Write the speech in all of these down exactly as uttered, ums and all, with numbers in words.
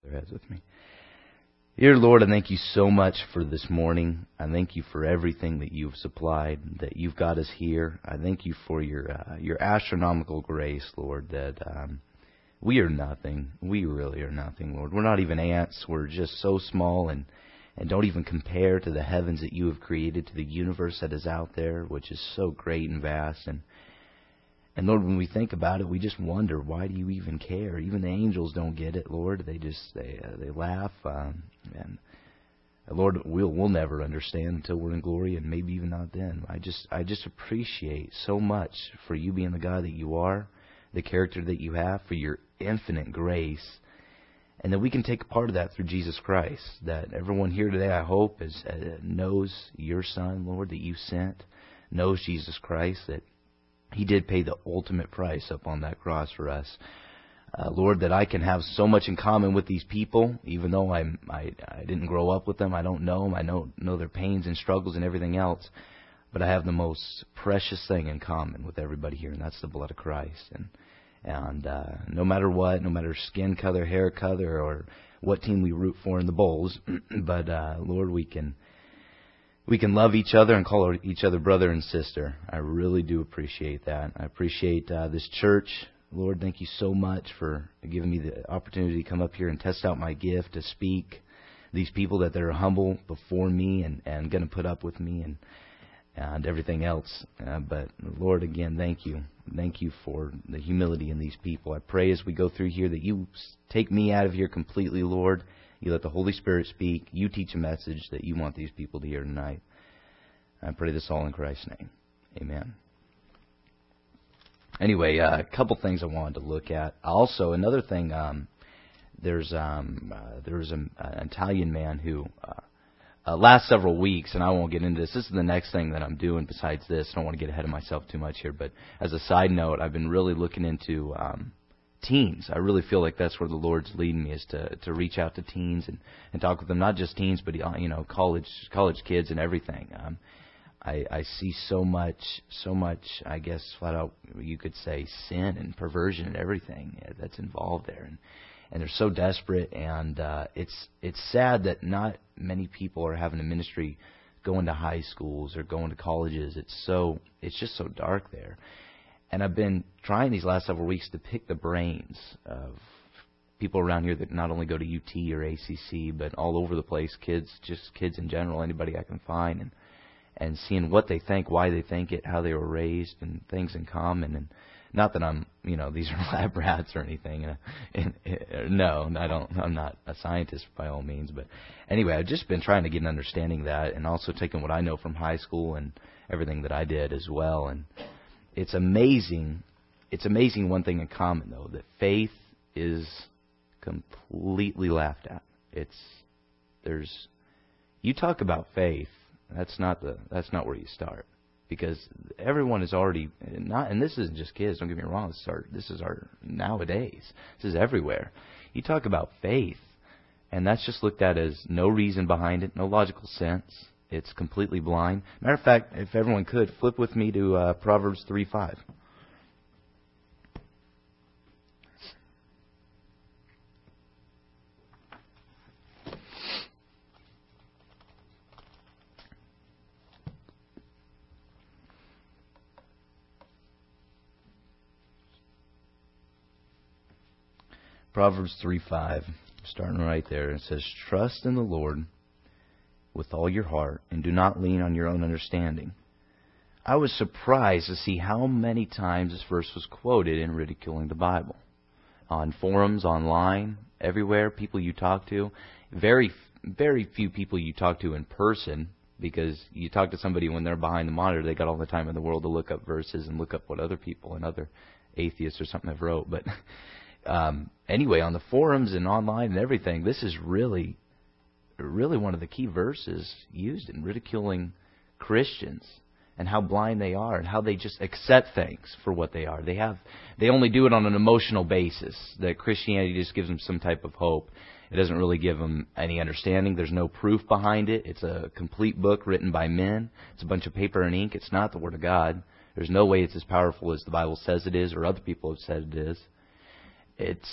their heads with me. Dear Lord, I thank you so much for this morning. I thank you for everything that you've supplied, that you've got us here. I thank you for your uh, your astronomical grace, Lord, that um, we are nothing. We really are nothing, Lord. We're not even ants. We're just so small and, and don't even compare to the heavens that you have created, to the universe that is out there, which is so great and vast. And And Lord, when we think about it, we just wonder, why do you even care? Even the angels don't get it, Lord. They just they uh, they laugh. Um, and uh, Lord, we'll we'll never understand until we're in glory, and maybe even not then. I just I just appreciate so much for you being the God that you are, the character that you have, for your infinite grace, and that we can take a part of that through Jesus Christ. That everyone here today, I hope, is uh, knows your Son, Lord, that you sent, knows Jesus Christ, that He did pay the ultimate price up on that cross for us. Uh, Lord, that I can have so much in common with these people, even though I'm, I I didn't grow up with them. I don't know them. I don't know their pains and struggles and everything else. But I have the most precious thing in common with everybody here, and that's the blood of Christ. And and uh, no matter what, no matter skin color, hair color, or what team we root for in the bowls, but uh, Lord, we can... We can love each other and call each other brother and sister. I really do appreciate that. I appreciate uh, this church. Lord, thank you so much for giving me the opportunity to come up here and test out my gift to speak. These people that are humble before me and, and going to put up with me and and everything else. Uh, but Lord, again, thank you. Thank you for the humility in these people. I pray as we go through here that you take me out of here completely, Lord. You let the Holy Spirit speak. You teach a message that you want these people to hear tonight. I pray this all in Christ's name. Amen. Anyway, uh, a couple things I wanted to look at. Also, another thing, um, there's um, uh, there's an Italian man who, uh, uh, last several weeks, and I won't get into this. This is the next thing that I'm doing besides this. I don't want to get ahead of myself too much here, but as a side note, I've been really looking into Um, teens. I really feel like that's where the Lord's leading me, is to to reach out to teens and, and talk with them. Not just teens, but you know, college college kids and everything. Um, I I see so much, so much. I guess flat out you could say sin and perversion and everything that's involved there, and and they're so desperate. And uh, it's it's sad that not many people are having a ministry going to high schools or going to colleges. It's so it's just so dark there. And I've been trying these last several weeks to pick the brains of people around here that not only go to U T or A C C, but all over the place, kids, just kids in general, anybody I can find, and and seeing what they think, why they think it, how they were raised, and things in common. And not that I'm, you know, these are lab rats or anything. Uh, and, uh, no, I don't. I'm not a scientist by all means. But anyway, I've just been trying to get an understanding of that, and also taking what I know from high school and everything that I did as well. And It's amazing. It's amazing one thing in common, though, that faith is completely laughed at. It's there's you talk about faith. That's not the that's not where you start, because everyone is already not. And this isn't just kids. Don't get me wrong. This is our this is our nowadays. This is everywhere. You talk about faith, and that's just looked at as no reason behind it, no logical sense. It's completely blind. Matter of fact, if everyone could, flip with me to uh, Proverbs three five. Proverbs three five, starting right there. It says, "Trust in the Lord with all your heart, and do not lean on your own understanding." I was surprised to see how many times this verse was quoted in ridiculing the Bible. On forums, online, everywhere, people you talk to. Very, very few people you talk to in person, because you talk to somebody when they're behind the monitor, they got all the time in the world to look up verses and look up what other people and other atheists or something have wrote. But um, anyway, on the forums and online and everything, this is really... really one of the key verses used in ridiculing Christians and how blind they are and how they just accept things for what they are. They have they only do it on an emotional basis, that Christianity just gives them some type of hope. It doesn't really give them any understanding. There's no proof behind it. It's a complete book written by men. It's a bunch of paper and ink. It's not the Word of God. There's no way it's as powerful as the Bible says it is, or other people have said it is. It's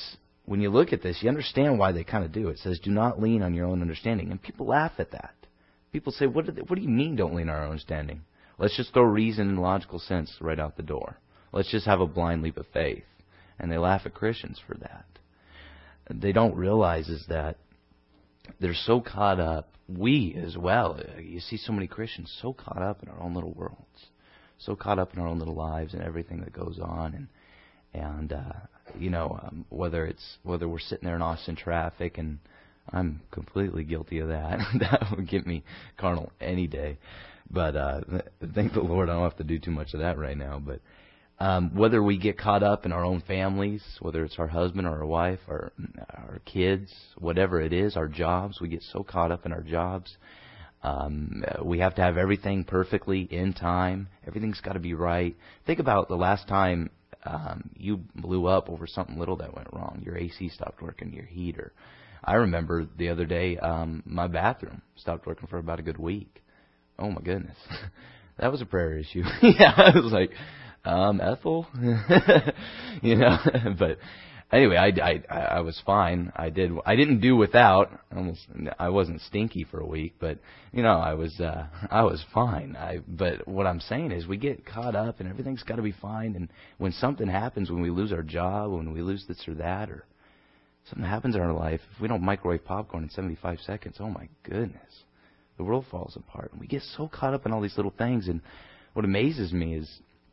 when you look at this, you understand why they kind of do. It says, do not lean on your own understanding. And people laugh at that. People say, what do, they, what do you mean don't lean on our own understanding? Let's just throw reason and logical sense right out the door. Let's just have a blind leap of faith. And they laugh at Christians for that. They don't realize is that they're so caught up, we as well, you see so many Christians so caught up in our own little worlds, so caught up in our own little lives and everything that goes on. And And, uh, you know, um, whether it's whether we're sitting there in Austin traffic, and I'm completely guilty of that. That would get me carnal any day. But uh, thank the Lord I don't have to do too much of that right now. But um, whether we get caught up in our own families, whether it's our husband or our wife or our kids, whatever it is, our jobs, we get so caught up in our jobs. Um, we have to have everything perfectly in time. Everything's got to be right. Think about the last time Um, you blew up over something little that went wrong. Your A C stopped working, your heater. I remember the other day, um, my bathroom stopped working for about a good week. Oh my goodness. That was a prayer issue. Yeah, I was like, um, Ethel? You know, but anyway, I, I, I was fine. I did, I didn't do without. Almost, I wasn't stinky for a week, but you know, I was, uh, I was fine. I, but what I'm saying is, we get caught up, and everything's got to be fine. And when something happens, when we lose our job, when we lose this or that, or something happens in our life, if we don't microwave popcorn in seventy-five seconds, oh my goodness, the world falls apart. And we get so caught up in all these little things. And what amazes me is,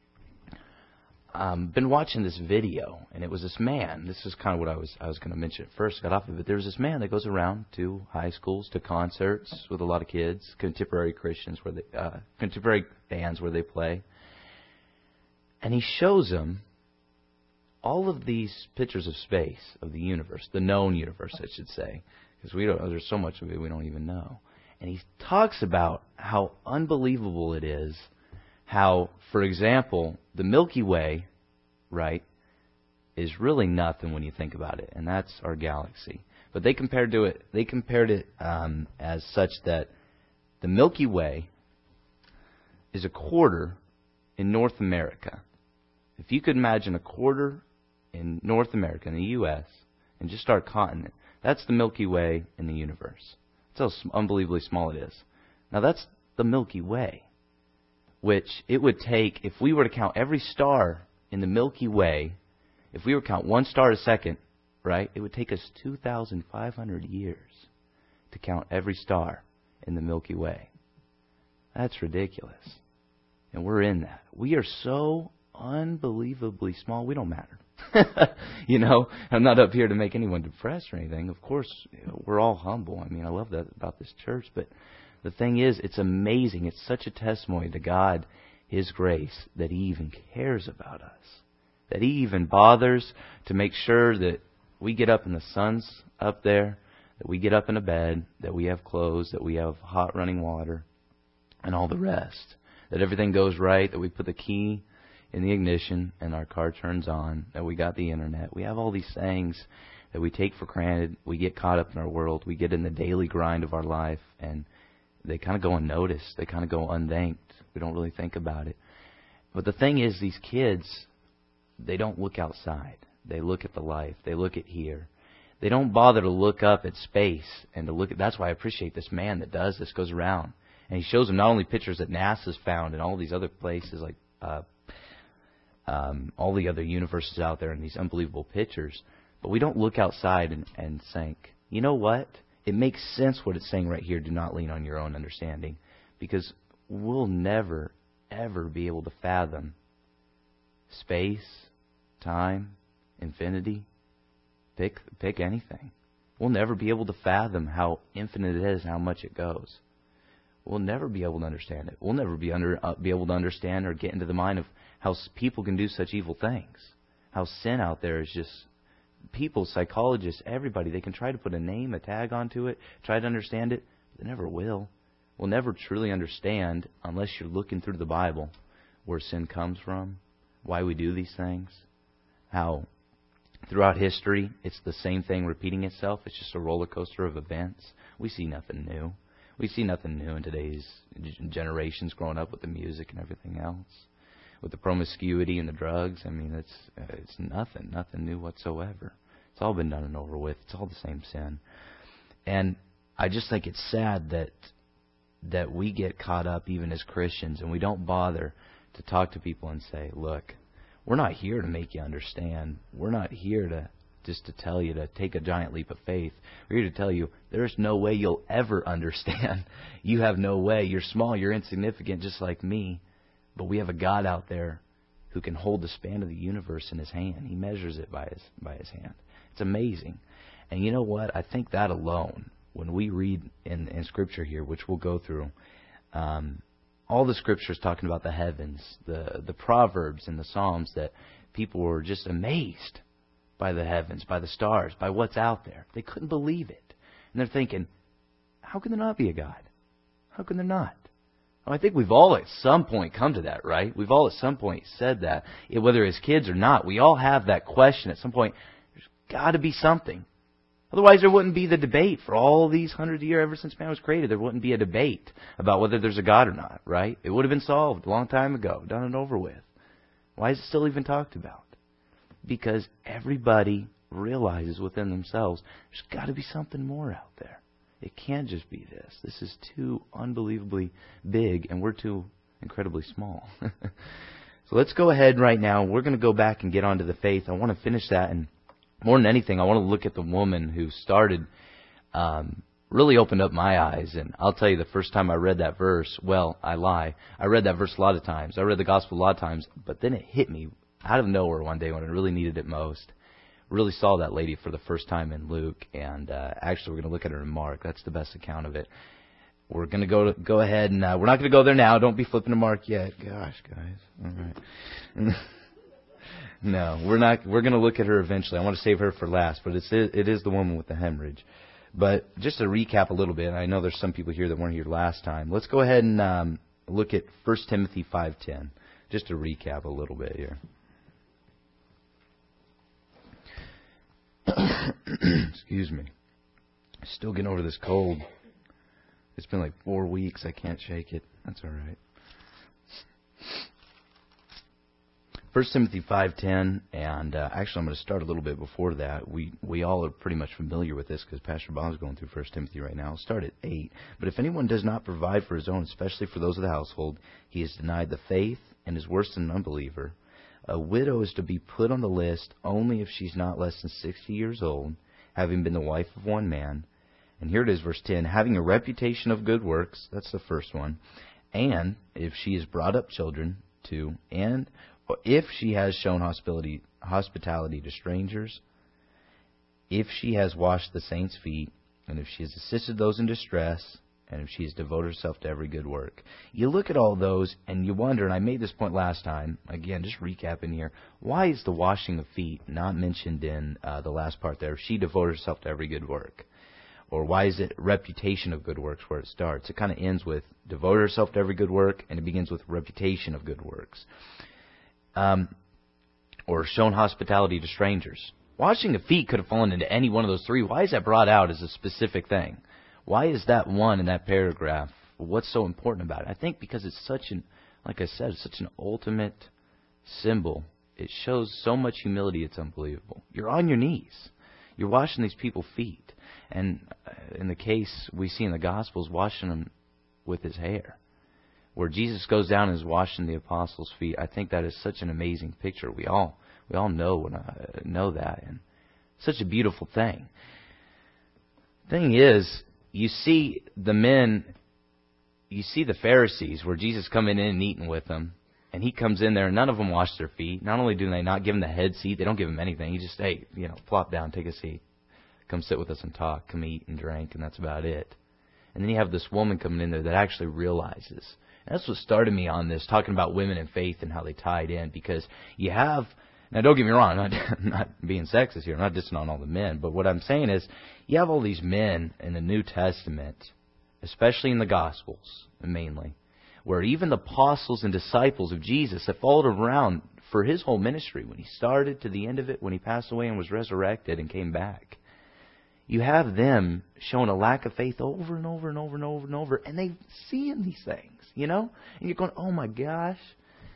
Um, been watching this video, and it was this man. This is kind of what I was I was going to mention at first. Got off of it. There was this man that goes around to high schools, to concerts with a lot of kids, contemporary Christians, where they, uh, contemporary bands where they play, and he shows them all of these pictures of space, of the universe, the known universe, I should say, because we don't. There's so much of it we don't even know. And he talks about how unbelievable it is. How, for example, the Milky Way, right, is really nothing when you think about it, and that's our galaxy. But they compared to it. They compared it um, as such that the Milky Way is a quarter in North America. If you could imagine a quarter in North America, in the U S, and just our continent, that's the Milky Way in the universe. That's how unbelievably small it is. Now that's the Milky Way, which it would take, if we were to count every star in the Milky Way, if we were to count one star a second, right, it would take us two thousand five hundred years to count every star in the Milky Way. That's ridiculous. And we're in that. We are so unbelievably small, we don't matter. You know, I'm not up here to make anyone depressed or anything. Of course, you know, we're all humble. I mean, I love that about this church, but the thing is, it's amazing. It's such a testimony to God, His grace, that He even cares about us. That He even bothers to make sure that we get up and the sun's up there, that we get up in a bed, that we have clothes, that we have hot running water, and all the rest. That everything goes right, that we put the key in the ignition and our car turns on, that we got the internet. We have all these things that we take for granted. We get caught up in our world. We get in the daily grind of our life, and they kind of go unnoticed. They kind of go unthanked. We don't really think about it. But the thing is, these kids, they don't look outside. They look at the life. They look at here. They don't bother to look up at space and to look at. That's why I appreciate this man that does this, goes around. And he shows them not only pictures that NASA's found and all these other places, like uh, um, all the other universes out there, and these unbelievable pictures, but we don't look outside and, and think, you know what? It makes sense what it's saying right here, do not lean on your own understanding, because we'll never, ever be able to fathom space, time, infinity. Pick, pick anything. We'll never be able to fathom how infinite it is, how much it goes. We'll never be able to understand it. We'll never be under uh, be able to understand or get into the mind of how people can do such evil things. How sin out there is just people, psychologists, everybody. They can try to put a name, a tag onto it, try to understand it. But they never will. We'll never truly understand unless you're looking through the Bible where sin comes from, why we do these things, how throughout history it's the same thing repeating itself. It's just a roller coaster of events. We see nothing new. We see nothing new in today's generations growing up with the music and everything else. With the promiscuity and the drugs, I mean, it's it's nothing, nothing new whatsoever. It's all been done and over with. It's all the same sin. And I just think it's sad that that we get caught up even as Christians and we don't bother to talk to people and say, look, we're not here to make you understand. We're not here to just to tell you to take a giant leap of faith. We're here to tell you there's no way you'll ever understand. You have no way. You're small. You're insignificant just like me. But we have a God out there who can hold the span of the universe in His hand. He measures it by His by His hand. It's amazing. And you know what? I think that alone, when we read in, in Scripture here, which we'll go through, um, all the Scriptures talking about the heavens, the the Proverbs and the Psalms, that people were just amazed by the heavens, by the stars, by what's out there. They couldn't believe it. And they're thinking, how can there not be a God? How can there not? Well, I think we've all at some point come to that, right? We've all at some point said that. Whether as kids or not, we all have that question at some point. There's got to be something. Otherwise, there wouldn't be the debate for all these hundreds of years ever since man was created. There wouldn't be a debate about whether there's a God or not, right? It would have been solved a long time ago, done and over with. Why is it still even talked about? Because everybody realizes within themselves there's got to be something more out there. It can't just be this. This is too unbelievably big, and we're too incredibly small. So let's go ahead right now. We're going to go back and get onto the faith. I want to finish that, and more than anything, I want to look at the woman who started, um, really opened up my eyes. And I'll tell you, the first time I read that verse, well, I lie. I read that verse a lot of times. I read the gospel a lot of times, but then it hit me out of nowhere one day when I really needed it most. Really saw that lady for the first time in Luke, and uh, actually we're going to look at her in Mark. That's the best account of it. We're going to go to, go ahead and uh, we're not going to go there now. Don't be flipping to Mark yet. Gosh, guys. All right. No, we're not. We're going to look at her eventually. I want to save her for last, but it's it is the woman with the hemorrhage. But just to recap a little bit, I know there's some people here that weren't here last time. Let's go ahead and um, look at First Timothy five ten, just to recap a little bit here. Excuse me. Still getting over this cold. It's been like four weeks. I can't shake it. That's all right. First Timothy five ten, and uh, actually I'm going to start a little bit before that. We we all are pretty much familiar with this because Pastor Bob's going through First Timothy right now. I'll start at eight. But if anyone does not provide for his own, especially for those of the household, he is denied the faith and is worse than an unbeliever. A widow is to be put on the list only if she's not less than sixty years old, having been the wife of one man. And here it is, verse ten, having a reputation of good works, that's the first one, and if she has brought up children, two, and if she has shown hospitality, hospitality to strangers, if she has washed the saints' feet, and if she has assisted those in distress, and if she has devoted herself to every good work. You look at all those, and you wonder, and I made this point last time, again, just recapping here, why is the washing of feet not mentioned in uh, the last part there? She devoted herself to every good work. Or why is it reputation of good works where it starts? It kind of ends with devoted herself to every good work, and it begins with reputation of good works. Um, or shown hospitality to strangers. Washing of feet could have fallen into any one of those three. Why is that brought out as a specific thing? Why is that one in that paragraph? What's so important about it? I think because it's such an, like I said, it's such an ultimate symbol. It shows so much humility, it's unbelievable. You're on your knees. You're washing these people's feet. And in the case we see in the Gospels, washing them with His hair. Where Jesus goes down and is washing the apostles' feet. I think that is such an amazing picture. We all we all know when I know that, and such a beautiful thing. Thing is, you see the men, you see the Pharisees, where Jesus coming in and eating with them, and He comes in there, and none of them wash their feet. Not only do they not give Him the head seat, they don't give Him anything. He just, hey, you know, plop down, take a seat, come sit with us and talk, come eat and drink, and that's about it. And then you have this woman coming in there that actually realizes. And that's what started me on this, talking about women and faith and how they tied in. Because you have, now don't get me wrong, I'm not, I'm not being sexist here, I'm not dissing on all the men. But what I'm saying is, you have all these men in the New Testament, especially in the Gospels, mainly, where even the apostles and disciples of Jesus have followed around for His whole ministry. When He started to the end of it, when He passed away and was resurrected and came back. You have them showing a lack of faith over and over and over and over and over, and they've seen these things, you know? And you're going, oh my gosh.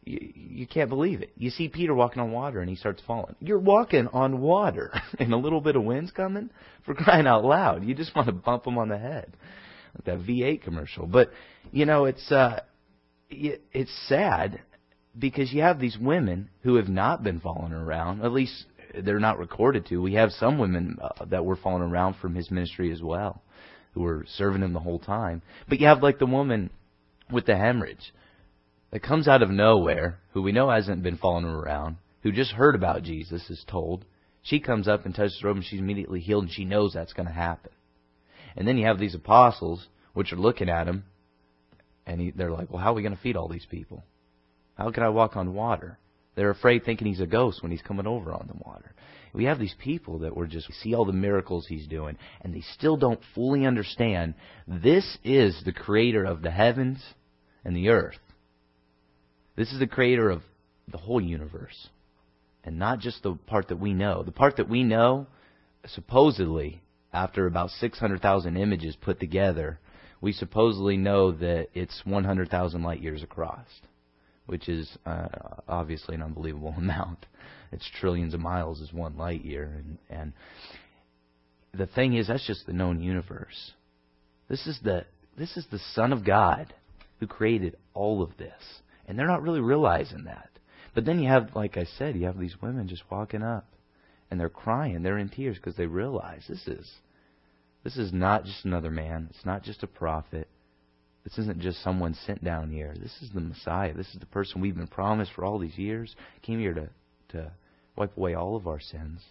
you, you can't believe it. You see Peter walking on water and he starts falling. You're walking on water and a little bit of wind's coming? For crying out loud. You just want to bump him on the head. Like that V eight commercial. But, you know, it's uh, it's sad because you have these women who have not been falling around. At least they're not recorded to. We have some women uh, that were falling around from his ministry as well, who were serving him the whole time. But you have like the woman with the hemorrhage that comes out of nowhere, who we know hasn't been falling around, who just heard about Jesus, is told. She comes up and touches the robe and she's immediately healed, and she knows that's going to happen. And then you have these apostles, which are looking at him, and he, they're like, well, how are we going to feed all these people? How can I walk on water? They're afraid, thinking he's a ghost when he's coming over on the water. We have these people that were just see all the miracles he's doing, and they still don't fully understand this is the creator of the heavens and the earth. This is the creator of the whole universe, and not just the part that we know. The part that we know, supposedly, after about six hundred thousand images put together, we supposedly know that it's one hundred thousand light years across, which is uh, obviously an unbelievable amount. It's trillions of miles is one light year. And, and the thing is, that's just the known universe. This is the this is the Son of God who created all of this. And they're not really realizing that. But then you have, like I said, you have these women just walking up. And they're crying. They're in tears because they realize this is this is not just another man. It's not just a prophet. This isn't just someone sent down here. This is the Messiah. This is the person we've been promised for all these years. Came here to, to wipe away all of our sins.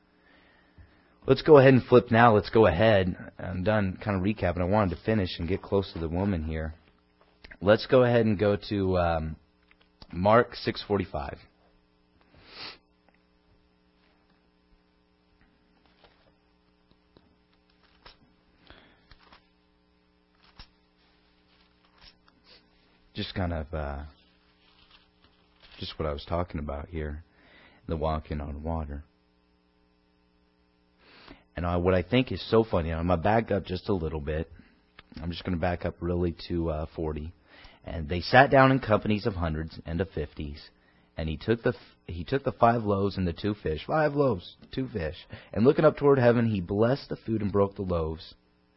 Let's go ahead and flip now. Let's go ahead. I'm done kind of recapping. I wanted to finish and get close to the woman here. Let's go ahead and go to um, Mark six forty-five. Just kind of, uh, just what I was talking about here, the walking on water. And I, what I think is so funny, I'm going to back up just a little bit. I'm just going to back up really to uh, forty. And they sat down in companies of hundreds and of fifties. And he took the he took the five loaves and the two fish, five loaves, two fish. And looking up toward heaven, he blessed the food and broke the loaves.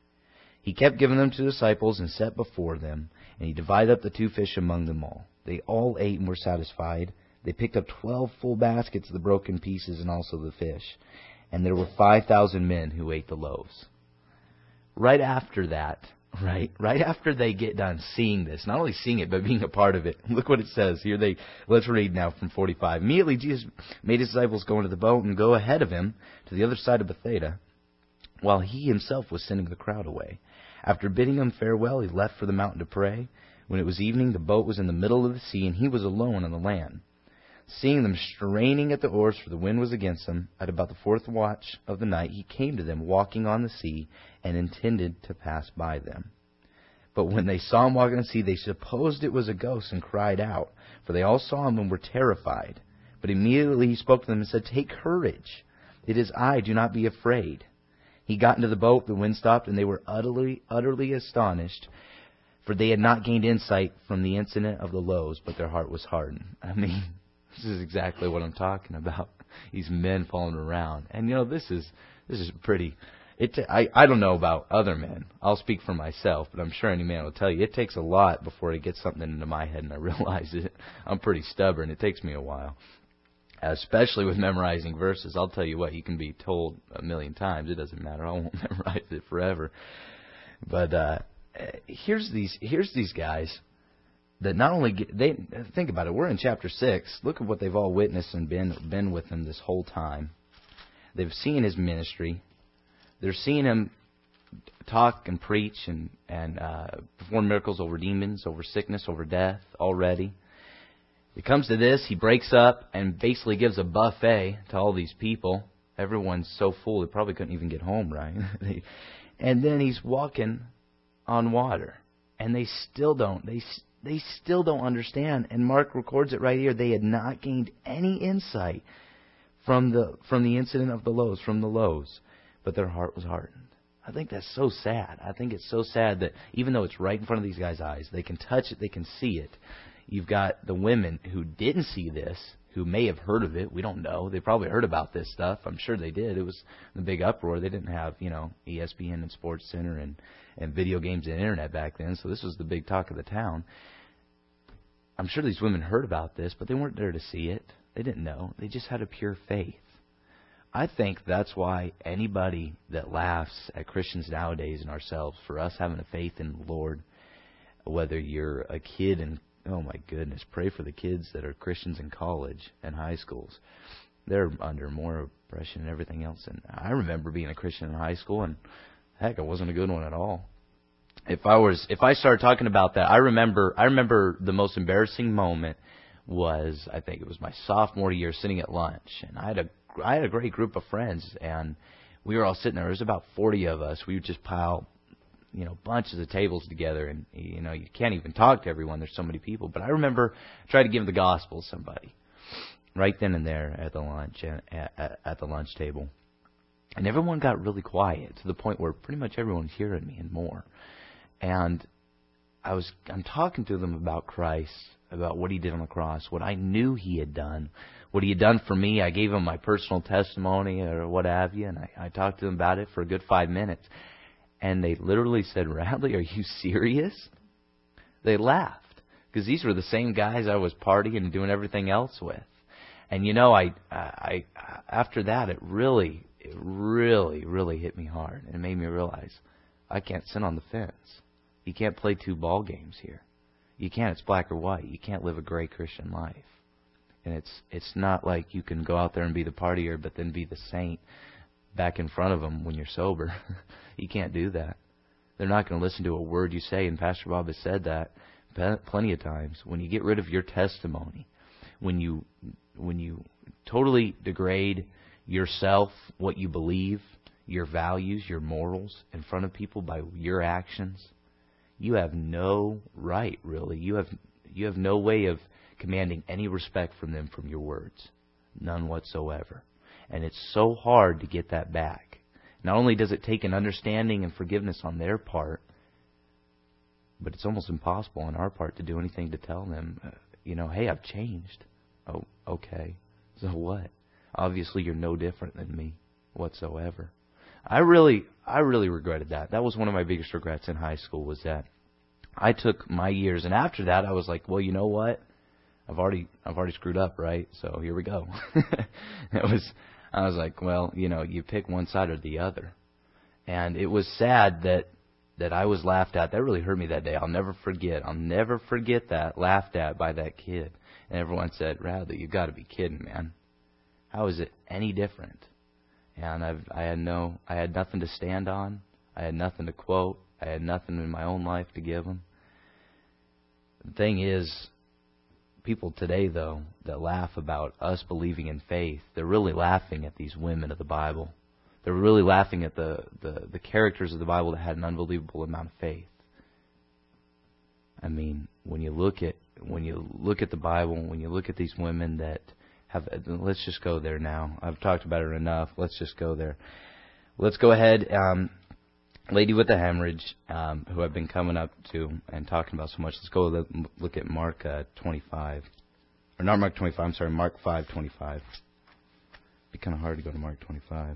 He kept giving them to the disciples and set before them. And he divided up the two fish among them all. They all ate and were satisfied. They picked up twelve full baskets of the broken pieces and also the fish. And there were five thousand men who ate the loaves. Right after that, right, right after they get done seeing this, not only seeing it, but being a part of it, look what it says here. They let's read now from forty-five. Immediately Jesus made his disciples go into the boat and go ahead of him to the other side of Bethsaida, while he himself was sending the crowd away. After bidding them farewell, he left for the mountain to pray. When it was evening, the boat was in the middle of the sea, and he was alone on the land. Seeing them straining at the oars, for the wind was against them, at about the fourth watch of the night, he came to them walking on the sea, and intended to pass by them. But when they saw him walking on the sea, they supposed it was a ghost, and cried out, for they all saw him and were terrified. But immediately he spoke to them and said, "Take courage, it is I, do not be afraid." He got into the boat, the wind stopped, and they were utterly, utterly astonished, for they had not gained insight from the incident of the loaves, but their heart was hardened. I mean, this is exactly what I'm talking about. These men falling around. And, you know, this is this is pretty... It t- I, I don't know about other men. I'll speak for myself, but I'm sure any man will tell you it takes a lot before I get something into my head and I realize it. I'm pretty stubborn. It takes me a while. Especially with memorizing verses. I'll tell you what, you can be told a million times. It doesn't matter. I won't memorize it forever. But uh, here's these here's these guys that not only get, they think about it. We're in chapter six. Look at what they've all witnessed and been been with him this whole time. They've seen his ministry. They're seeing him talk and preach and and uh, perform miracles over demons, over sickness, over death already. It comes to this, he breaks up and basically gives a buffet to all these people. Everyone's so full they probably couldn't even get home, right? And then he's walking on water, and they still don't. They they still don't understand. And Mark records it right here. They had not gained any insight from the from the incident of the loaves, from the loaves, but their heart was hardened. I think that's so sad. I think it's so sad that even though it's right in front of these guys' eyes, they can touch it, they can see it. You've got the women who didn't see this, who may have heard of it. We don't know. They probably heard about this stuff. I'm sure they did. It was the big uproar. They didn't have, you know, E S P N and Sports Center and, and video games and internet back then, so this was the big talk of the town. I'm sure these women heard about this, but they weren't there to see it. They didn't know. They just had a pure faith. I think that's why anybody that laughs at Christians nowadays and ourselves for us having a faith in the Lord, whether you're a kid and, oh my goodness, pray for the kids that are Christians in college and high schools. They're under more oppression and everything else. And I remember being a Christian in high school, and heck, I wasn't a good one at all. If I was, if I started talking about that, I remember, I remember the most embarrassing moment was, I think it was my sophomore year, sitting at lunch, and I had a I had a great group of friends, and we were all sitting there. There was about forty of us. We would just pile, you know, bunches of tables together, and, you know, you can't even talk to everyone. There's so many people. But I remember I tried to give the gospel to somebody right then and there at the lunch at, at, at the lunch table, and everyone got really quiet to the point where pretty much everyone's hearing me and more. And I was I'm talking to them about Christ, about what He did on the cross, what I knew He had done. What He had done for me. I gave them my personal testimony or what have you, and I, I talked to them about it for a good five minutes. And they literally said, Radley, are you serious? They laughed, because these were the same guys I was partying and doing everything else with. And you know, I, I, I after that, it really, it really, really hit me hard. And it made me realize I can't sit on the fence. You can't play two ball games here. You can't. It's black or white. You can't live a great Christian life. And it's it's not like you can go out there and be the partier, but then be the saint back in front of them when you're sober. You can't do that. They're not going to listen to a word you say, and Pastor Bob has said that plenty of times. When you get rid of your testimony, when you when you totally degrade yourself, what you believe, your values, your morals in front of people by your actions, you have no right, really. You have you have no way of commanding any respect from them from your words. None whatsoever. And it's so hard to get that back. Not only does it take an understanding and forgiveness on their part, but it's almost impossible on our part to do anything to tell them, uh, you know, hey, I've changed. Oh, okay. So what? Obviously, you're no different than me whatsoever. I really, I really regretted that. That was one of my biggest regrets in high school, was that I took my years, and after that, I was like, well, you know what? I've already I've already screwed up, right? So here we go. It was I was like, well, you know, you pick one side or the other. And it was sad that that I was laughed at. That really hurt me that day. I'll never forget. I'll never forget that, laughed at by that kid. And everyone said, Radley, you've got to be kidding, man. How is it any different? And I've I had no I had nothing to stand on. I had nothing to quote. I had nothing in my own life to give them. The thing is, people today, though, that laugh about us believing in faith, they're really laughing at these women of the Bible. They're really laughing at the, the, the characters of the Bible that had an unbelievable amount of faith. I mean, when you look at when you look at the Bible, when you look at these women that have, let's just go there now. I've talked about it enough. Let's just go there. Let's go ahead. Um, lady with the hemorrhage, um, who I've been coming up to and talking about so much. Let's go look, look at Mark uh, twenty-five. Or not Mark twenty-five, I'm sorry, Mark five twenty-five. It'd be kind of hard to go to Mark twenty-five.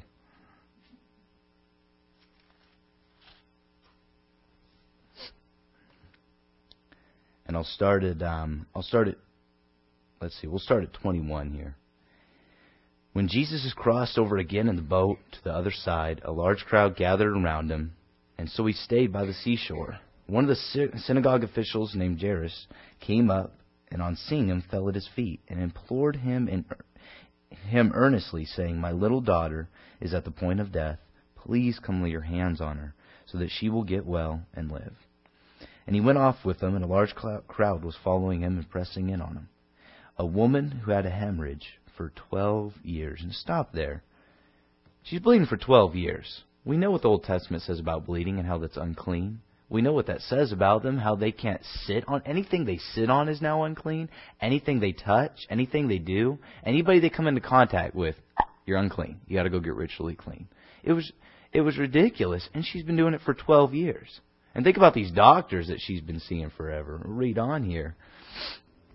And I'll start at, um, I'll start at, let's see, we'll start at twenty-one here. When Jesus is crossed over again in the boat to the other side, a large crowd gathered around him, and so he stayed by the seashore. One of the synagogue officials named Jairus came up, and on seeing him fell at his feet, and implored him in, him earnestly, saying, My little daughter is at the point of death. Please come lay your hands on her, so that she will get well and live. And he went off with them, and a large crowd was following him and pressing in on him. A woman who had a hemorrhage for twelve years. And stop there. She's bleeding for twelve years. We know what the Old Testament says about bleeding and how that's unclean. We know what that says about them, how they can't sit on. Anything they sit on is now unclean. Anything they touch, anything they do, anybody they come into contact with, you're unclean. You got to go get ritually clean. It was, it was ridiculous, and she's been doing it for twelve years. And think about these doctors that she's been seeing forever. Read on here.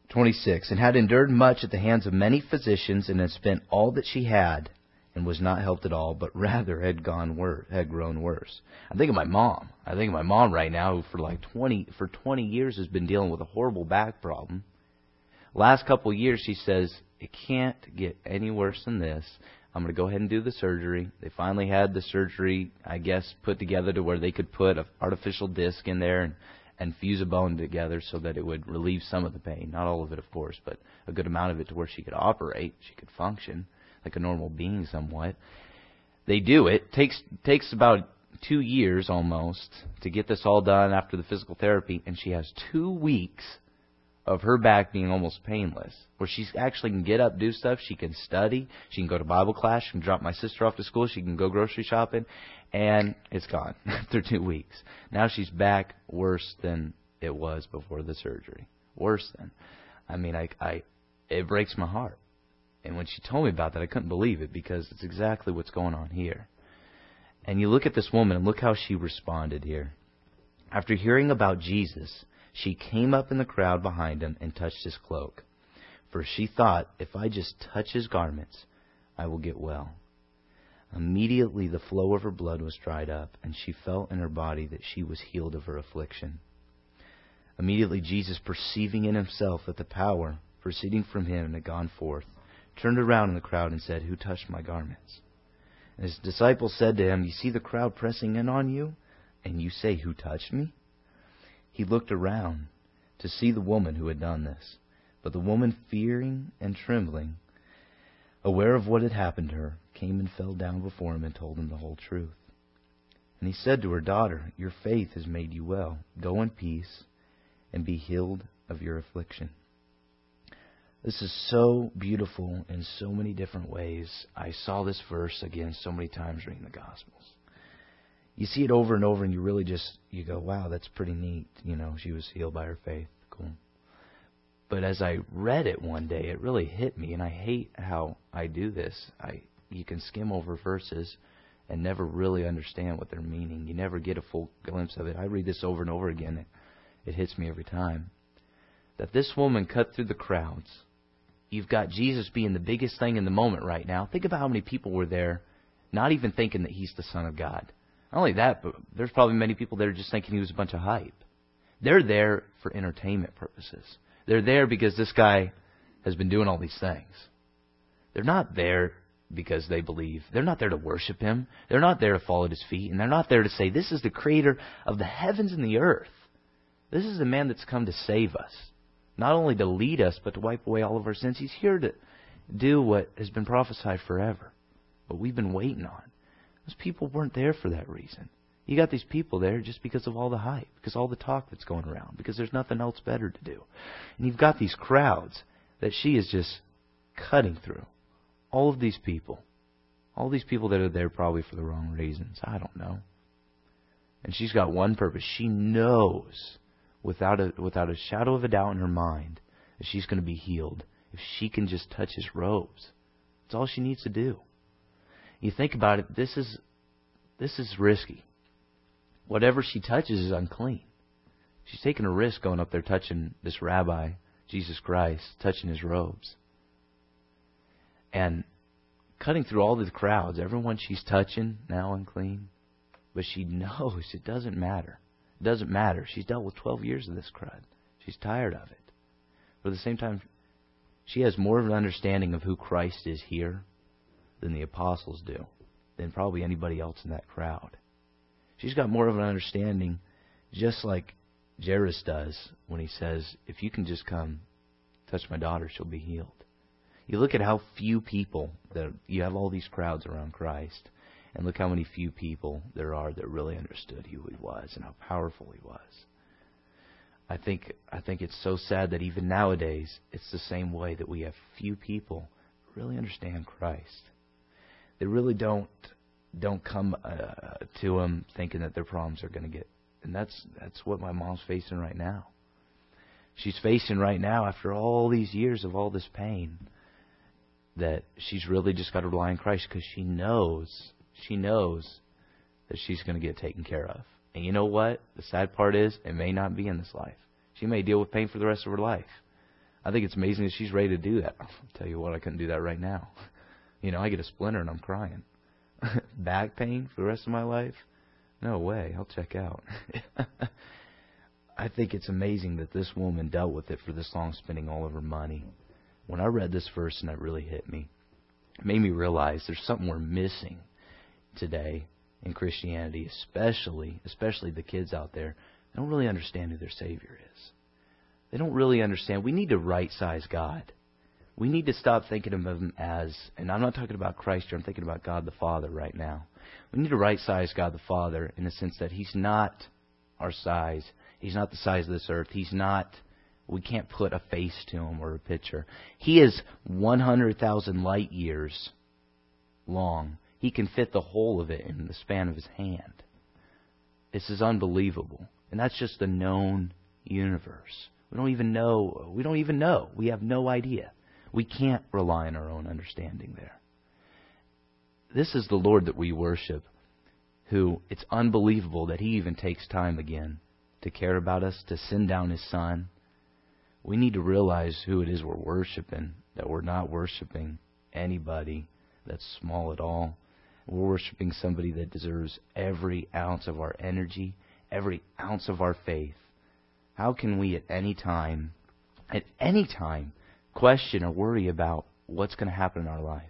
twenty-six, and had endured much at the hands of many physicians, and had spent all that she had, and was not helped at all, but rather had gone worse, had grown worse. I think of my mom. I think of my mom right now, who for like twenty for twenty years has been dealing with a horrible back problem. Last couple of years, she says, it can't get any worse than this. I'm going to go ahead and do the surgery. They finally had the surgery, I guess, put together to where they could put an artificial disc in there and, and fuse a bone together so that it would relieve some of the pain. Not all of it, of course, but a good amount of it to where she could operate, she could function like a normal being somewhat. They do it. Takes takes about two years almost to get this all done after the physical therapy, and she has two weeks of her back being almost painless, where she actually can get up, do stuff, she can study, she can go to Bible class, she can drop my sister off to school, she can go grocery shopping, and it's gone after two weeks. Now she's back worse than it was before the surgery. Worse than. I mean, I, I, it breaks my heart. And when she told me about that, I couldn't believe it, because it's exactly what's going on here. And you look at this woman, and look how she responded here. After hearing about Jesus, she came up in the crowd behind him and touched his cloak. For she thought, if I just touch his garments, I will get well. Immediately the flow of her blood was dried up, and she felt in her body that she was healed of her affliction. Immediately Jesus, perceiving in himself that the power proceeding from him had gone forth, turned around in the crowd and said, Who touched my garments? And his disciples said to him, You see the crowd pressing in on you, and you say, Who touched me? He looked around to see the woman who had done this. But the woman, fearing and trembling, aware of what had happened to her, came and fell down before him and told him the whole truth. And he said to her, Daughter, your faith has made you well. Go in peace and be healed of your affliction. This is so beautiful in so many different ways. I saw this verse again so many times reading the Gospels. You see it over and over, and you really just, you go, wow, that's pretty neat. You know, she was healed by her faith. Cool. But as I read it one day, it really hit me, and I hate how I do this. I you can skim over verses and never really understand what they're meaning. You never get a full glimpse of it. I read this over and over again. It, it hits me every time. That this woman cut through the crowds. You've got Jesus being the biggest thing in the moment right now. Think about how many people were there not even thinking that He's the Son of God. Not only that, but there's probably many people there just thinking He was a bunch of hype. They're there for entertainment purposes. They're there because this guy has been doing all these things. They're not there because they believe. They're not there to worship Him. They're not there to fall at His feet. And they're not there to say, this is the Creator of the heavens and the earth. This is the man that's come to save us. Not only to lead us, but to wipe away all of our sins. He's here to do what has been prophesied forever. What we've been waiting on. Those people weren't there for that reason. You got these people there just because of all the hype, because all the talk that's going around, because there's nothing else better to do. And you've got these crowds that she is just cutting through. All of these people. All these people that are there probably for the wrong reasons. I don't know. And she's got one purpose. She knows without a, without a shadow of a doubt in her mind that she's going to be healed if she can just touch His robes. That's all she needs to do. You think about it, this is this is risky. Whatever she touches is unclean. She's taking a risk going up there touching this rabbi, Jesus Christ, touching His robes. And cutting through all the crowds, everyone she's touching, now unclean. But she knows it doesn't matter. It doesn't matter. She's dealt with twelve years of this crud. She's tired of it. But at the same time, she has more of an understanding of who Christ is here than the apostles do, than probably anybody else in that crowd. She's got more of an understanding, just like Jairus does when he says, if you can just come touch my daughter, she'll be healed. You look at how few people, that you have all these crowds around Christ, and look how many few people there are that really understood who He was and how powerful He was. I think I think it's so sad that even nowadays, it's the same way that we have few people who really understand Christ. They really don't don't come uh, to Him thinking that their problems are going to get. And that's that's what my mom's facing right now. She's facing right now, after all these years of all this pain, that she's really just got to rely on Christ, because she knows, she knows that she's going to get taken care of. And you know what? The sad part is, it may not be in this life. She may deal with pain for the rest of her life. I think it's amazing that she's ready to do that. I'll tell you what, I couldn't do that right now. You know, I get a splinter and I'm crying. Back pain for the rest of my life? No way. I'll check out. I think it's amazing that this woman dealt with it for this long, spending all of her money. When I read this verse, and that really hit me, it made me realize there's something we're missing today in Christianity, especially, especially the kids out there. They don't really understand who their Savior is. They don't really understand. We need to right-size God. We need to stop thinking of Him as, and I'm not talking about Christ here, I'm thinking about God the Father right now. We need to right-size God the Father in the sense that He's not our size. He's not the size of this earth. He's not, we can't put a face to Him or a picture. He is one hundred thousand light years long. He can fit the whole of it in the span of His hand. This is unbelievable. And that's just the known universe. We don't even know. We don't even know. We have no idea. We can't rely on our own understanding there. This is the Lord that we worship, who it's unbelievable that He even takes time again to care about us, to send down His Son. We need to realize who it is we're worshiping, that we're not worshiping anybody that's small at all. We're worshiping somebody that deserves every ounce of our energy, every ounce of our faith. How can we at any time, at any time, question or worry about what's going to happen in our life?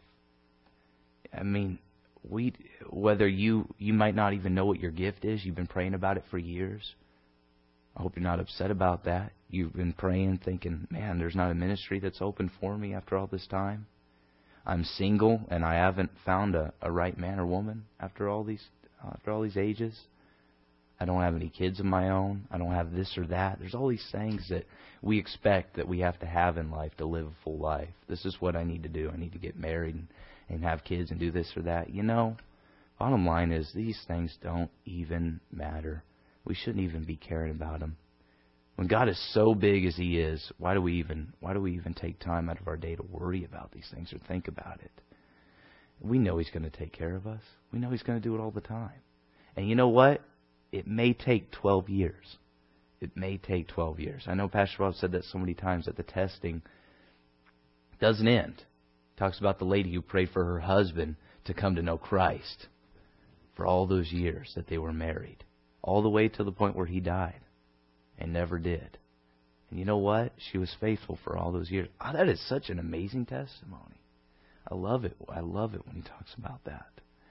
I mean, we whether you, you might not even know what your gift is. You've been praying about it for years. I hope you're not upset about that. You've been praying, thinking, man, there's not a ministry that's open for me after all this time. I'm single and I haven't found a, a right man or woman after all these after all these ages. I don't have any kids of my own. I don't have this or that. There's all these things that we expect that we have to have in life to live a full life. This is what I need to do. I need to get married and, and have kids and do this or that. You know, bottom line is these things don't even matter. We shouldn't even be caring about them. When God is so big as He is, why do we even why do we even take time out of our day to worry about these things or think about it? We know He's going to take care of us. We know He's going to do it all the time. And you know what? It may take twelve years. It may take twelve years. I know Pastor Bob said that so many times that the testing doesn't end. He talks about the lady who prayed for her husband to come to know Christ for all those years that they were married, all the way to the point where he died and never did. And you know what? She was faithful for all those years. Oh, that is such an amazing testimony. I love it. I love it when he talks about that.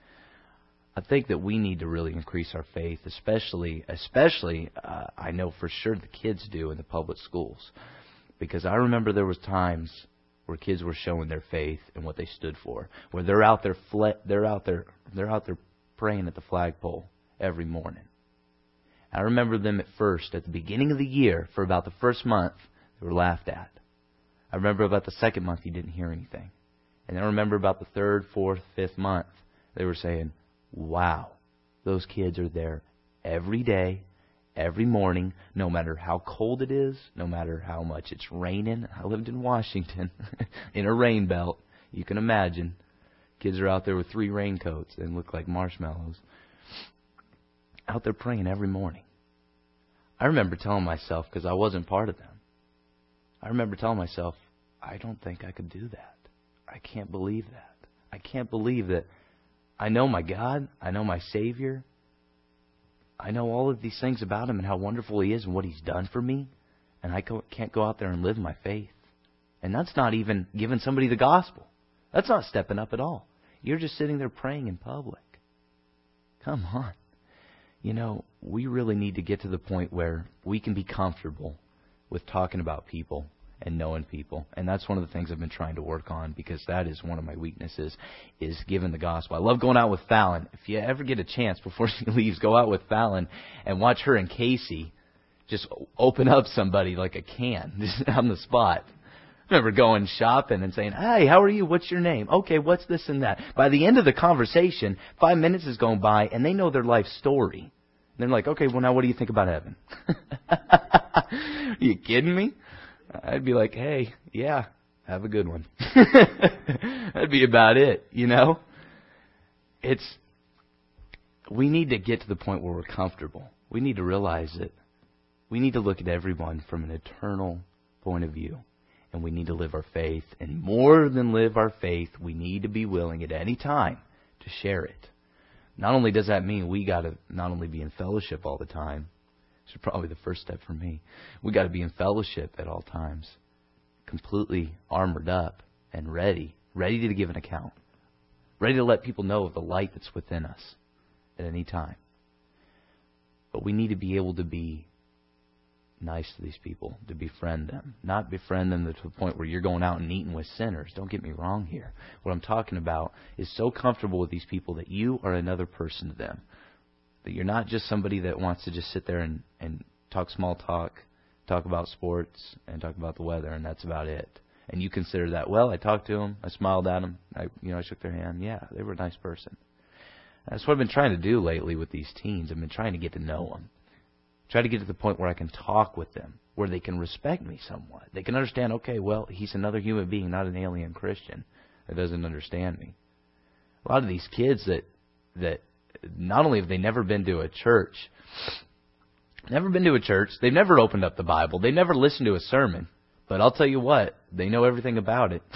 I think that we need to really increase our faith, especially, especially uh, I know for sure the kids do in the public schools. Because I remember there was times where kids were showing their faith and what they stood for, where they're out there, fle- they're out there, they're out there praying at the flagpole every morning. I remember them at first, at the beginning of the year, for about the first month, they were laughed at. I remember about the second month, you didn't hear anything. And I remember about the third, fourth, fifth month, they were saying, wow, those kids are there every day, every morning, no matter how cold it is, no matter how much it's raining. I lived in Washington in a rain belt. You can imagine. Kids are out there with three raincoats and look like marshmallows. Out there praying every morning. I remember telling myself, because I wasn't part of them, I remember telling myself, I don't think I could do that. I can't believe that. I can't believe that I know my God. I know my Savior. I know all of these things about Him and how wonderful He is and what He's done for me. And I can't go out there and live my faith. And that's not even giving somebody the gospel. That's not stepping up at all. You're just sitting there praying in public. Come on. You know, we really need to get to the point where we can be comfortable with talking about people and knowing people. And that's one of the things I've been trying to work on, because that is one of my weaknesses, is giving the gospel. I love going out with Fallon. If you ever get a chance before she leaves, go out with Fallon and watch her and Casey just open up somebody like a can, just on the spot. I remember going shopping and saying, hey, how are you? What's your name? Okay, what's this and that? By the end of the conversation, five minutes is going by and they know their life story. And they're like, okay, well, now what do you think about heaven? Are you kidding me? I'd be like, hey, yeah, have a good one. That'd be about it, you know? It's, we need to get to the point where we're comfortable. We need to realize it. We need to look at everyone from an eternal point of view. and we need to live our faith. And more than live our faith, we need to be willing at any time to share it. Not only does that mean we got to not only be in fellowship all the time, which is probably the first step for me, we got to be in fellowship at all times, completely armored up and ready, ready to give an account, ready to let people know of the light that's within us at any time. But we need to be able to be nice to these people, to befriend them. Not befriend them to the point where you're going out and eating with sinners. Don't get me wrong here. What I'm talking about is so comfortable with these people that you are another person to them. That you're not just somebody that wants to just sit there and, and talk small talk, talk about sports, and talk about the weather, and that's about it. And you consider that, well, I talked to them, I smiled at them, I, you know, I shook their hand. Yeah, they were a nice person. That's what I've been trying to do lately with these teens. I've been trying to get to know them. Try to get to the point where I can talk with them, where they can respect me somewhat. They can understand, okay, well, he's another human being, not an alien Christian that doesn't understand me. A lot of these kids that that not only have they never been to a church, never been to a church, they've never opened up the Bible, they never listened to a sermon, but I'll tell you what, they know everything about it.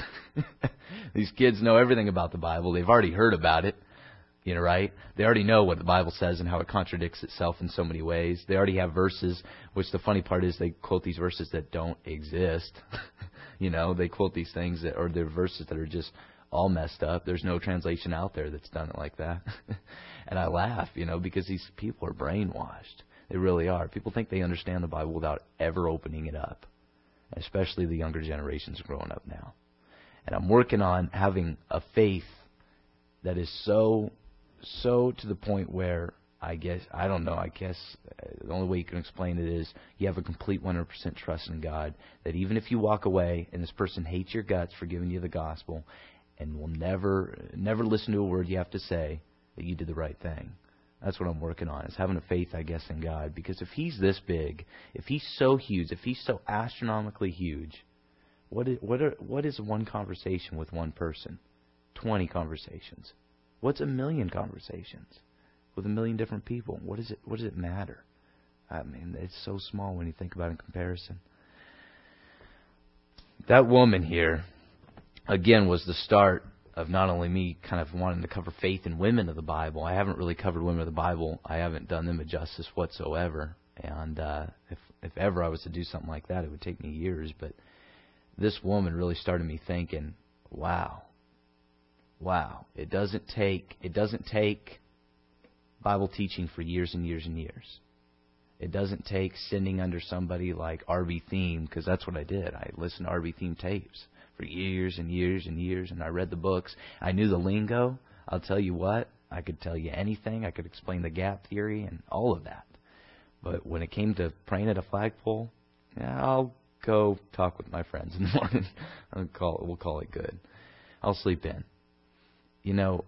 These kids know everything about the Bible. They've already heard about it. You know, right? They already know what the Bible says and how it contradicts itself in so many ways. They already have verses, which the funny part is they quote these verses that don't exist. You know, they quote these things that, or they're verses that are just all messed up. There's no translation out there that's done it like that. And I laugh, you know, because these people are brainwashed. They really are. People think they understand the Bible without ever opening it up, especially the younger generations growing up now. And I'm working on having a faith that is so... So to the point where, I guess, I don't know, I guess the only way you can explain it is you have a complete one hundred percent trust in God, that even if you walk away and this person hates your guts for giving you the gospel and will never, never listen to a word you have to say, that you did the right thing. That's what I'm working on, is having a faith, I guess, in God. Because if He's this big, if He's so huge, if He's so astronomically huge, what is, what are, what is one conversation with one person? twenty conversations. What's a million conversations with a million different people? What is it? What does it matter? I mean, it's so small when you think about it in comparison. That woman here, again, was the start of not only me kind of wanting to cover faith in women of the Bible. I haven't really covered women of the Bible. I haven't done them a justice whatsoever. And uh, if if ever I was to do something like that, it would take me years. But this woman really started me thinking, wow. Wow, it doesn't take it doesn't take Bible teaching for years and years and years. It doesn't take sitting under somebody like R B Theme, because that's what I did. I listened to R B Theme tapes for years and years and years, and I read the books. I knew the lingo. I'll tell you what, I could tell you anything. I could explain the gap theory and all of that. But when it came to praying at a flagpole, yeah, I'll go talk with my friends in the morning. I'll call, we'll call it good. I'll sleep in. You know,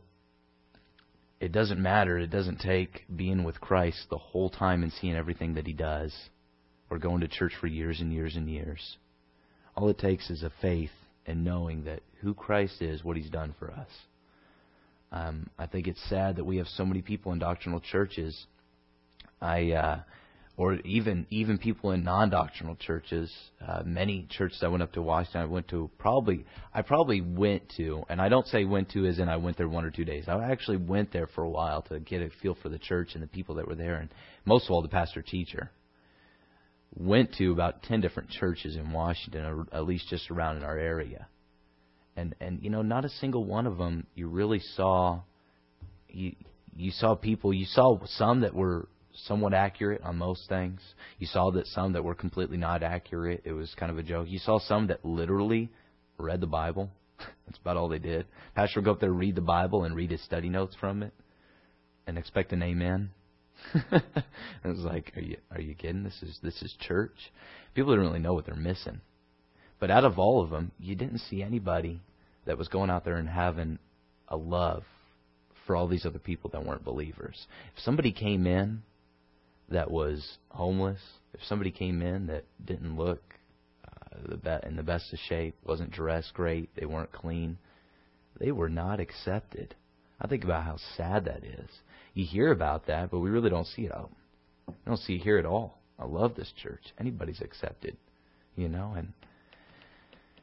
it doesn't matter. It doesn't take being with Christ the whole time and seeing everything that He does, or going to church for years and years and years. All it takes is a faith in knowing that who Christ is, what He's done for us. Um, I think it's sad that we have so many people in doctrinal churches. I, uh, or even even people in non-doctrinal churches. Uh, many churches I went up to Washington, I went to probably, I probably went to, and I don't say went to as in I went there one or two days. I actually went there for a while to get a feel for the church and the people that were there, and most of all the pastor-teacher. Went to about ten different churches in Washington, or at least just around in our area. And, and you know, not a single one of them you really saw, you, you saw people, you saw some that were somewhat accurate on most things. You saw that some that were completely not accurate. It was kind of a joke. You saw some that literally read the Bible. That's about all they did. Pastor would go up there, read the Bible, and read his study notes from it, and expect an amen. It was like, are you are you kidding? This is this is church. People didn't really know what they're missing. But out of all of them, you didn't see anybody that was going out there and having a love for all these other people that weren't believers. If somebody came in that was homeless, if somebody came in that didn't look uh, the be- in the best of shape, wasn't dressed great, they weren't clean, they were not accepted. I think about how sad that is. You hear about that, but we really don't see it. I don't see it here at all. I love this church. Anybody's accepted, you know. And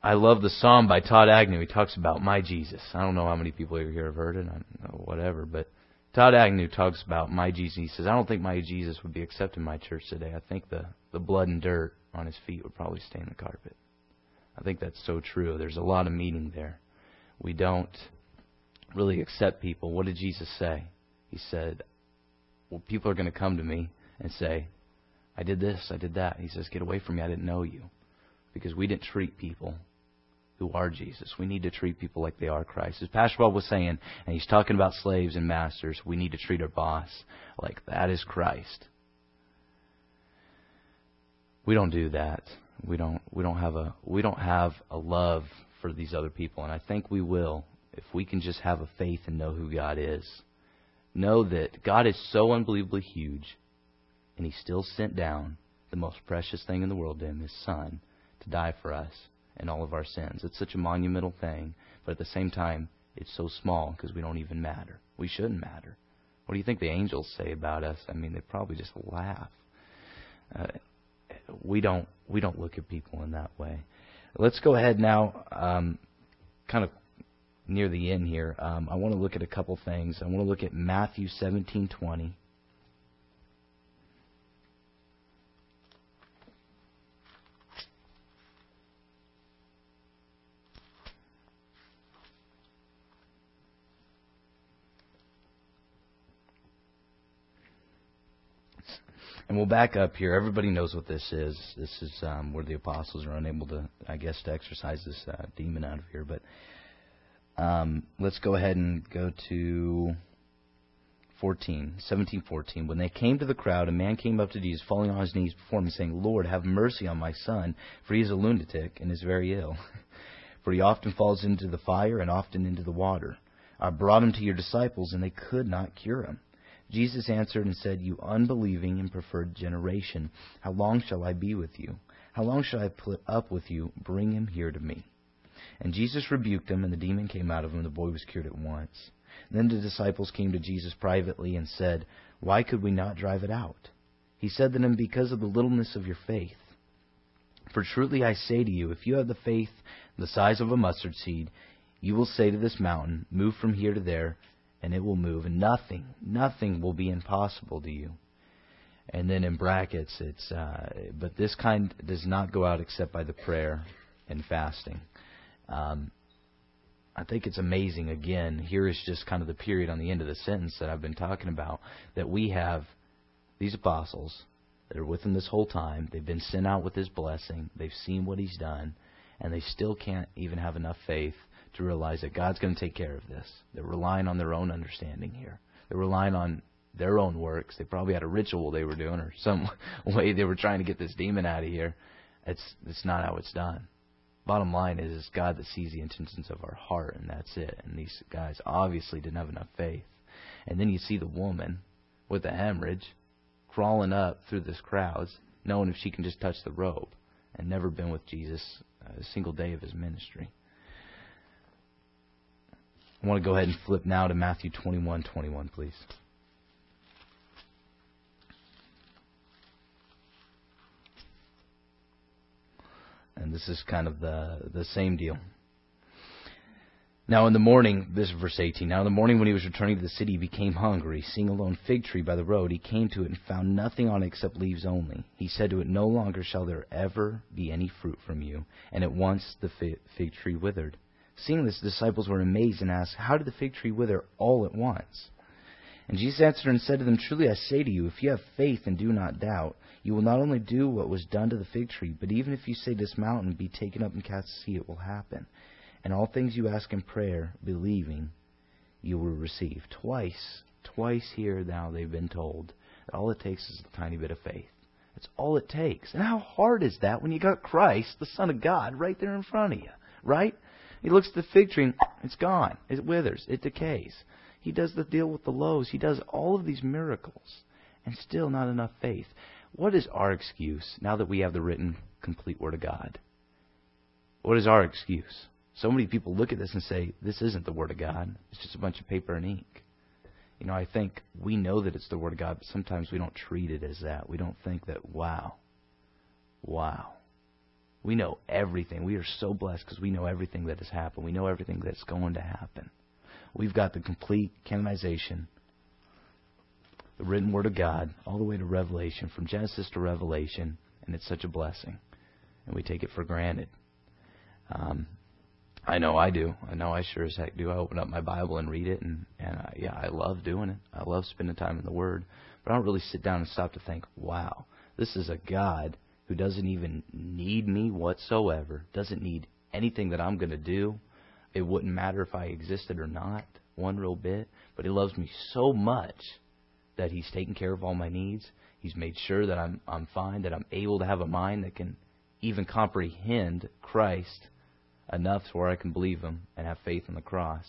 I love the psalm by Todd Agnew. He talks about my Jesus. I don't know how many people here have heard it, I don't know, whatever, but Todd Agnew talks about my Jesus. He says, I don't think my Jesus would be accepted in my church today. I think the, the blood and dirt on his feet would probably stain the carpet. I think that's so true. There's a lot of meaning there. We don't really accept people. What did Jesus say? He said, well, people are going to come to me and say, I did this, I did that. He says, get away from me, I didn't know you. Because we didn't treat people who are Jesus. We need to treat people like they are Christ. As Pastor Bob was saying, and he's talking about slaves and masters, we need to treat our boss like that is Christ. We don't do that. We don't we don't have a we don't have a love for these other people, and I think we will if we can just have a faith and know who God is. Know that God is so unbelievably huge, and He still sent down the most precious thing in the world to Him, His Son, to die for us and all of our sins. It's such a monumental thing, but at the same time, it's so small because we don't even matter. We shouldn't matter. What do you think the angels say about us? I mean, they probably just laugh. Uh, we don't we don't look at people in that way. Let's go ahead now, um, kind of near the end here. Um, I want to look at a couple things. I want to look at Matthew seventeen twenty. And we'll back up here. Everybody knows what this is. This is um, where the apostles are unable to, I guess, to exorcise this uh, demon out of here. But um, let's go ahead and go to fourteen, seventeen fourteen. When they came to the crowd, a man came up to Jesus, falling on his knees before him, saying, Lord, have mercy on my son, for he is a lunatic and is very ill. For he often falls into the fire and often into the water. I brought him to your disciples, and they could not cure him. Jesus answered and said, You unbelieving and perverted generation, how long shall I be with you? How long shall I put up with you? Bring him here to me. And Jesus rebuked him, and the demon came out of him, and the boy was cured at once. Then the disciples came to Jesus privately and said, Why could we not drive it out? He said to them, Because of the littleness of your faith. For truly I say to you, if you have the faith the size of a mustard seed, you will say to this mountain, Move from here to there, and it will move, and nothing, nothing will be impossible to you. And then in brackets, it's, uh, but this kind does not go out except by the prayer and fasting. Um, I think it's amazing, again, here is just kind of the period on the end of the sentence that I've been talking about, that we have these apostles that are with him this whole time. They've been sent out with his blessing. They've seen what he's done, and they still can't even have enough faith to realize that God's going to take care of this. They're relying on their own understanding here. They're relying on their own works. They probably had a ritual they were doing or some way they were trying to get this demon out of here. It's it's not how it's done. Bottom line is, it's God that sees the intentions of our heart, and that's it. And these guys obviously didn't have enough faith. And then you see the woman with the hemorrhage crawling up through this crowds, knowing if she can just touch the robe, and never been with Jesus a single day of his ministry. I want to go ahead and flip now to Matthew twenty-one twenty-one, please. And this is kind of the, the same deal. Now in the morning, this is verse eighteen, Now in the morning when he was returning to the city, he became hungry. Seeing a lone fig tree by the road, he came to it and found nothing on it except leaves only. He said to it, No longer shall there ever be any fruit from you. And at once the fig tree withered. Seeing this, the disciples were amazed and asked, How did the fig tree wither all at once? And Jesus answered and said to them, Truly I say to you, if you have faith and do not doubt, you will not only do what was done to the fig tree, but even if you say this mountain, Be taken up and cast to the sea, it will happen. And all things you ask in prayer, believing, you will receive. Twice, twice here now they've been told that all it takes is a tiny bit of faith. That's all it takes. And how hard is that when you got Christ, the Son of God, right there in front of you, right? He looks at the fig tree and it's gone. It withers. It decays. He does the deal with the loaves. He does all of these miracles. And still not enough faith. What is our excuse now that we have the written, complete Word of God? What is our excuse? So many people look at this and say, this isn't the Word of God. It's just a bunch of paper and ink. You know, I think we know that it's the Word of God, but sometimes we don't treat it as that. We don't think that, wow, wow. We know everything. We are so blessed because we know everything that has happened. We know everything that's going to happen. We've got the complete canonization, the written Word of God, all the way to Revelation, from Genesis to Revelation, and it's such a blessing. And we take it for granted. Um, I know I do. I know I sure as heck do. I open up my Bible and read it, and, and I, yeah, I love doing it. I love spending time in the Word. But I don't really sit down and stop to think, wow, this is a God who doesn't even need me whatsoever, doesn't need anything that I'm going to do. It wouldn't matter if I existed or not, one real bit. But He loves me so much that He's taken care of all my needs. He's made sure that I'm I'm fine, that I'm able to have a mind that can even comprehend Christ enough to where I can believe Him and have faith in the cross.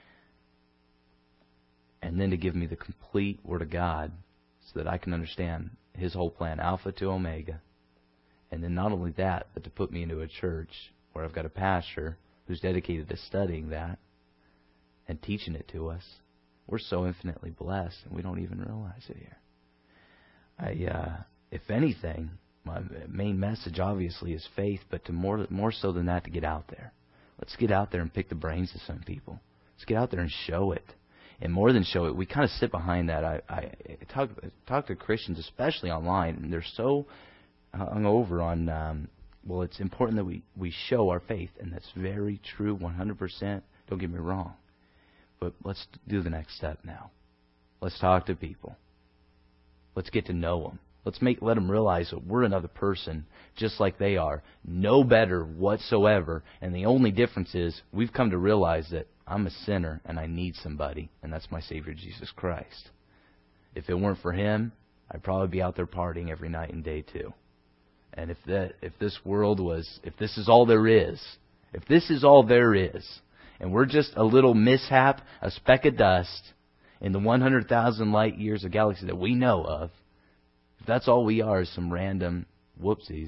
And then to give me the complete Word of God so that I can understand His whole plan, Alpha to Omega. And then not only that, but to put me into a church where I've got a pastor who's dedicated to studying that and teaching it to us. We're so infinitely blessed, and we don't even realize it here. I, uh, if anything, my main message obviously is faith, but to more more so than that, to get out there. Let's get out there and pick the brains of some people. Let's get out there and show it. And more than show it, we kind of sit behind that. I, I talk talk to Christians, especially online, and they're so hung over on, um, well, it's important that we, we show our faith, and that's very true, one hundred percent. Don't get me wrong. But let's do the next step now. Let's talk to people. Let's get to know them. Let's make let them realize that we're another person just like they are. No better whatsoever. And the only difference is we've come to realize that I'm a sinner and I need somebody. And that's my Savior, Jesus Christ. If it weren't for Him, I'd probably be out there partying every night and day too. And if that, if this world was, if this is all there is, if this is all there is, and we're just a little mishap, a speck of dust in the one hundred thousand light years of galaxy that we know of, if that's all we are is some random whoopsies,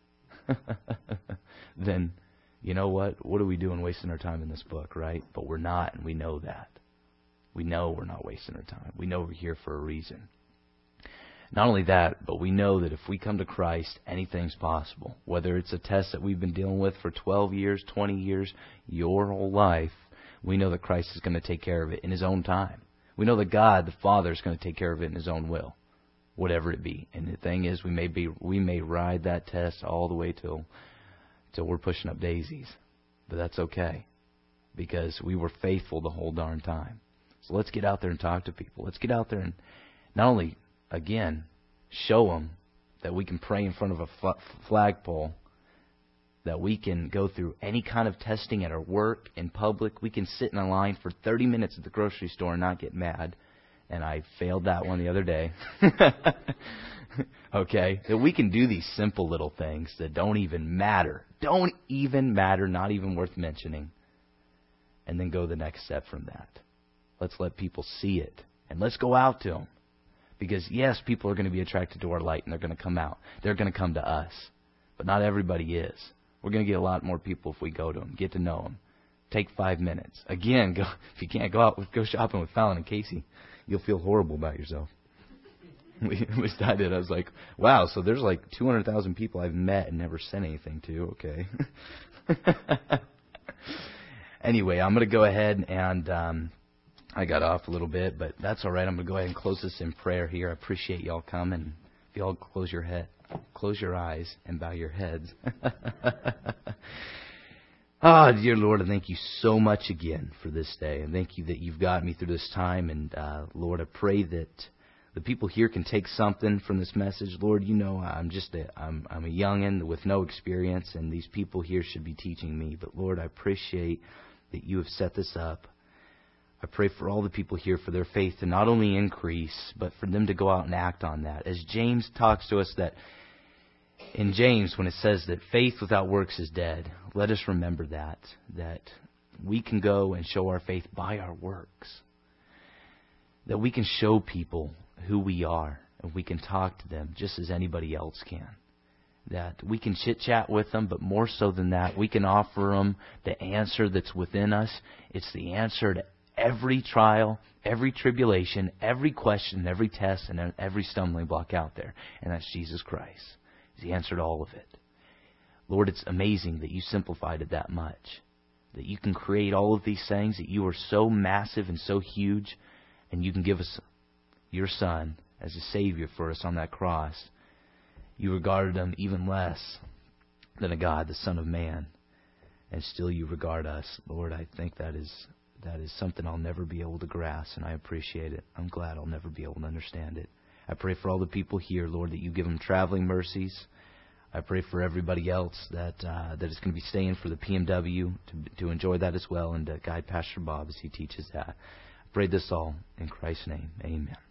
then you know what? What are we doing wasting our time in this book, right? But we're not, and we know that. We know we're not wasting our time. We know we're here for a reason. Not only that, but we know that if we come to Christ, anything's possible. Whether it's a test that we've been dealing with for twelve years, twenty years, your whole life, we know that Christ is going to take care of it in His own time. We know that God, the Father, is going to take care of it in His own will, whatever it be. And the thing is, we may be we may ride that test all the way till till we're pushing up daisies, but that's okay because we were faithful the whole darn time. So let's get out there and talk to people. Let's get out there and not only, again, show them that we can pray in front of a fl- flagpole, that we can go through any kind of testing at our work, in public. We can sit in a line for thirty minutes at the grocery store and not get mad. And I failed that one the other day. Okay? That we can do these simple little things that don't even matter. Don't even matter, not even worth mentioning. And then go the next step from that. Let's let people see it. And let's go out to them. Because, yes, people are going to be attracted to our light and they're going to come out. They're going to come to us. But not everybody is. We're going to get a lot more people if we go to them, get to know them. Take five minutes. Again, go, if you can't go out, go shopping with Fallon and Casey. You'll feel horrible about yourself. We, we started, I was like, wow, so there's like two hundred thousand people I've met and never sent anything to. Okay. Anyway, I'm going to go ahead and um, I got off a little bit, but that's all right. I'm going to go ahead and close this in prayer here. I appreciate y'all coming. If y'all close your head, close your eyes and bow your heads. Ah, oh, dear Lord, I thank you so much again for this day. And thank you that you've got me through this time. And, uh, Lord, I pray that the people here can take something from this message. Lord, you know I'm just a, I'm, I'm a youngin' with no experience, and these people here should be teaching me. But, Lord, I appreciate that you have set this up. I pray for all the people here for their faith to not only increase, but for them to go out and act on that. As James talks to us that in James, when it says that faith without works is dead, let us remember that, that we can go and show our faith by our works. That we can show people who we are, and we can talk to them just as anybody else can. That we can chit-chat with them, but more so than that, we can offer them the answer that's within us. It's the answer to every trial, every tribulation, every question, every test, and every stumbling block out there. And that's Jesus Christ. He's the answer to all of it. Lord, it's amazing that you simplified it that much, that you can create all of these things, that you are so massive and so huge, and you can give us your Son as a Savior for us on that cross. You regarded him even less than a God, the Son of Man, and still you regard us. Lord, I think that is that is something I'll never be able to grasp, and I appreciate it. I'm glad I'll never be able to understand it. I pray for all the people here, Lord, that you give them traveling mercies. I pray for everybody else that uh, that is going to be staying for the P M W to, to enjoy that as well, and to guide Pastor Bob as he teaches that. I pray this all in Christ's name. Amen.